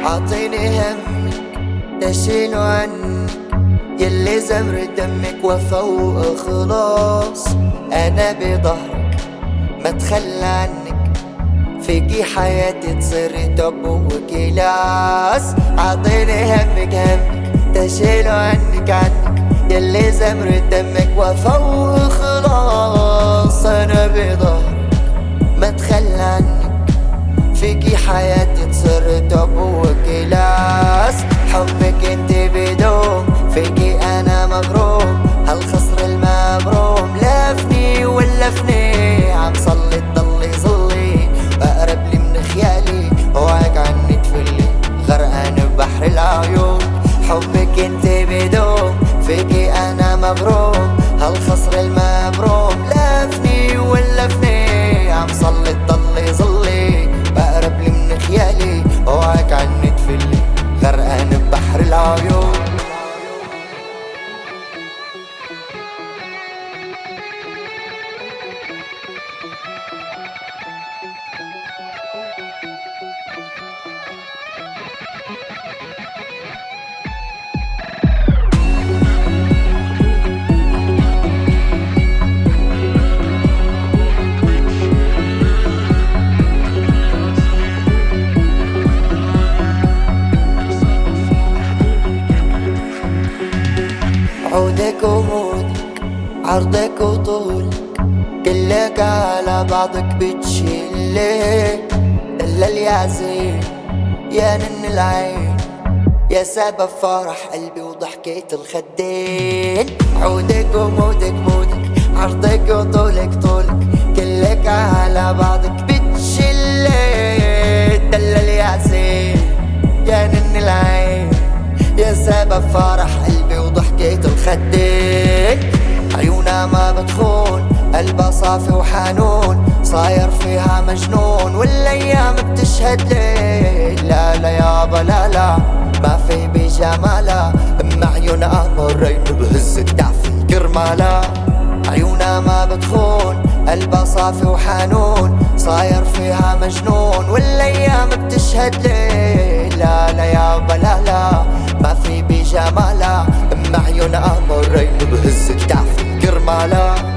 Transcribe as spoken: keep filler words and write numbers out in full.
عاطيني همك تشيله عنك، يلي زمر دمك وفا وإخلاص. أنا بظهرك ما تخلى عنك، فيكي حياتي تصير توب وكلاس. عاطيني همك همك تشيله عنك عنك، يلي زمر دمك وفا وإخلاص. أنا بظهرك ما تخلى عنك، فيكي حياتي تصير توب وكلاس. حبك انت بدوم، فيكي انا مغروم، هالخصر المبروم لفني ولفني. عم صلي تضلي ظلي بقرب لي من خيالي، وعك عني تفلي غرقان ببحر العيون. حبك انت بدوم، فيكي انا مغروم، هالخصر المبروم لفني ولفني. عم صلي تضلي ظلي بقرب لي من خيالي، وعك عني تفلي غرقان ببحر العيون. عودك ومودك عرضك وطولك، كلك على بعضك بتشيلك. دلل يا زين يا نن العين، يا سبب فرح قلبي وضحكة الخدين. عودك ومودك مودك عرضك وطولك طولك، كلك على بعضك بتشيلك. دلل يا زين يا نن العين، يا سبب فرح قلبي وضحكة الخدين. عيونها ما بتخون، قلبها صافي وحنون، صاير فيها مجنون والايام بتشهد لي. لا لا يابا لا لا ما في بجمالها، ام عيونها قمرين بهز الدعف الكرمالة. عيونها ما بتخون، قلبها صافي وحنون، صاير فيها مجنون والايام بتشهد لي. لا لا يابا لا لا ما في بجمالها، ام عيونها قمرين بهز الدعف الكرمالة.